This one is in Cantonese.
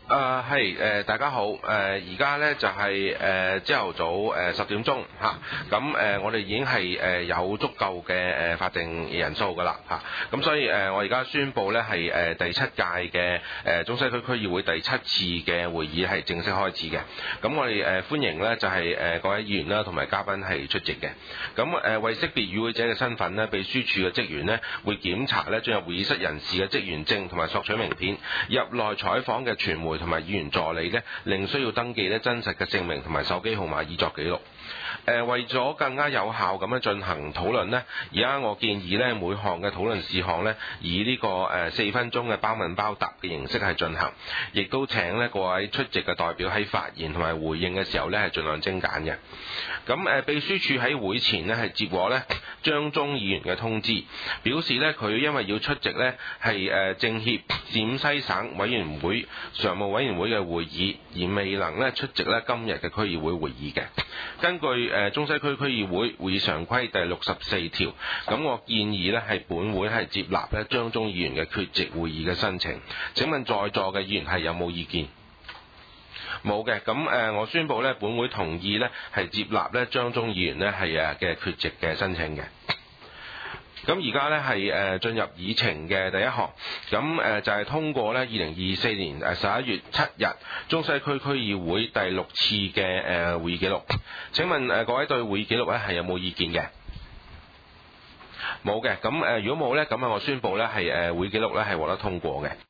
大家好，而家呢就係朝頭早10點鐘嚇，咁我哋已經係有足夠嘅法定人數㗎啦嚇，咁所以我而家宣布呢係第7屆嘅中西區區議會第7次嘅會議係正式開始嘅，咁我哋歡迎呢就係各位議員啦同埋嘉賓係出席嘅，咁為識別與會者嘅身份呢，秘書處嘅職員呢會檢查呢進入會議室人士嘅職員證同埋索取名片，入內採訪嘅傳媒同埋議員助理呢，另需要登記呢真實嘅姓名同埋手機號碼以作記錄。為咗更加有效咁樣進行討論呢，而家我建議呢每項嘅討論事項呢，以呢個4分鐘嘅包問包答嘅形式係進行，亦都請呢各位出席嘅代表喺發言同埋回應嘅時候呢係盡量精簡嘅。咁秘書處喺會前呢係接獲呢張忠議員嘅通知，表示呢佢因為要出席呢係政協陝西省委員會常務委員會嘅會議，而未能呢出席呢今日嘅區議會會議嘅。根據中西區區議會會議常規第64條，咁我建議呢係本會係接納呢張忠議員嘅缺席會議嘅申請。請問在座嘅議員係有冇意見？冇嘅，咁我宣布呢本會同意呢係接納呢張忠議員呢係嘅缺席嘅申請嘅。咁而家呢係進入議程嘅第一項，咁就係通過呢2024年11月7日中西區區議會第6次嘅會議記錄。請問各位對會議記錄呢係有冇意見嘅？冇嘅，咁如果冇呢，咁我宣布呢係會議記錄呢係獲得通過嘅。